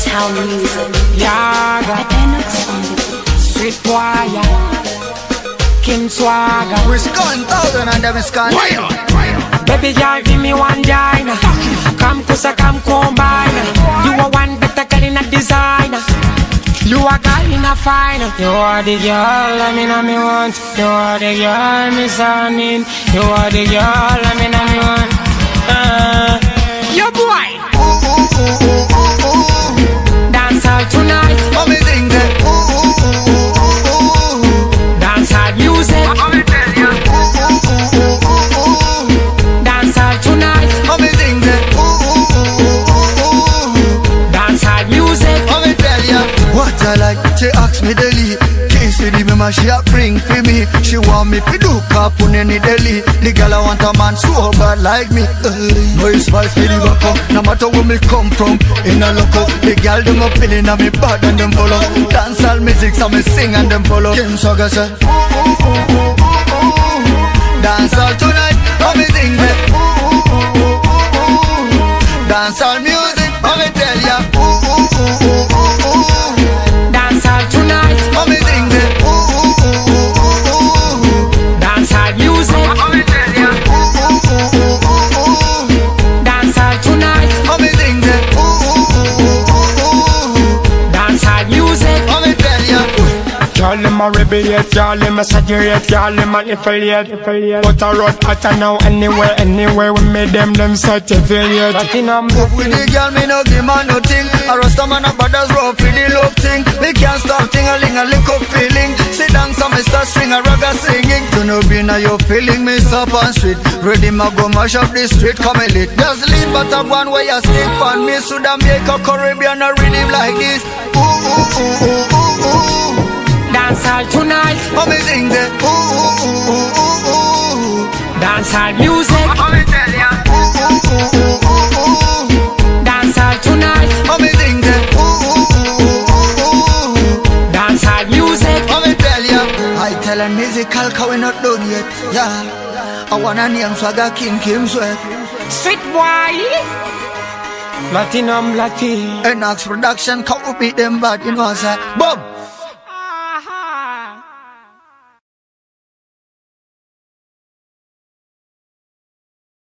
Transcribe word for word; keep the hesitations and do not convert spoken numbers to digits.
Motown music. Yaga, Sweet Boy, King Swagger. We're scoring thousand and them is scoring. Baby girl, give me one diner. Come closer, come combine. You are one better girl in a designer. You are girl in a fine. You are the girl I mean I me want. You are the girl me sounding. You are the girl I mean I me want. Uh, your boy. Ooh, ooh, ooh, ooh, ooh, ooh. Dance all tonight. Mommy sing that. Ooh, ooh, ooh, ooh, ooh. Dance all music. Mommy tell ya. Ooh, ooh, ooh, ooh, ooh, ooh. Dance all tonight. Mommy sing that. Ooh, ooh, ooh, ooh, ooh. Dance all music. Mommy tell ya. What I like, she ask me daily. Casey the mama she a bring for me. She want me to do cap on any daily. The girl I want a man so bad like me. Uh, no it's spice me the back up. No matter where me come from, in a loco. The girl them up feeling and me bad and them follow. Dance all music so me sing and them follow. King Swagger say, ooh, ooh, ooh, ooh, ooh. Dance all tonight, mommy sing that. Ooh, ooh, ooh, ooh, ooh. Dance all music, mommy tell ya. Ooh, ooh, ooh, ooh, ooh, ooh. Dance all tonight. Mommy sing that. Ooh, ooh, ooh, ooh, ooh. Dance all music. Mommy tell ya. Ooh, ooh, ooh, ooh, ooh, ooh. Dance all tonight. Mommy sing that. Ooh, ooh, ooh, ooh, ooh. Dance all music. Mommy tell ya. Y'all them a rebelliate, y'all them a saturate, y'all them a affiliate. But a road hotter now anywhere, anywhere we made them them certificate. Platinum. With the girl me no give man nothing. A rasta man a brothers rough with the love thing. Me can't stop ting-a-ling a lick up feeling. Sit down so me start string a ragga singing. To no be now you feeling me stop on street. Ready ma go mash up the street come elite. Just lead but a one way a stick on me. Sudan make a Caribbean a rhythm like this. Ooh ooh ooh ooh ooh ooh. Dance all tonight. Mommy sing that. Ooh ooh ooh ooh ooh ooh. Dance all music. Mommy tell ya. Ooh ooh ooh ooh ooh ooh. Dance all tonight. Mommy sing that. Ooh ooh ooh ooh ooh ooh. Dance all music. Mommy tell ya. I tell her musical cause we not done yet. Yeah. I wanna name Swagger King Kim Sweat. Sweet Boy. Platinum Latin. Enox production cause we beat them bad. You know what I say? Boom.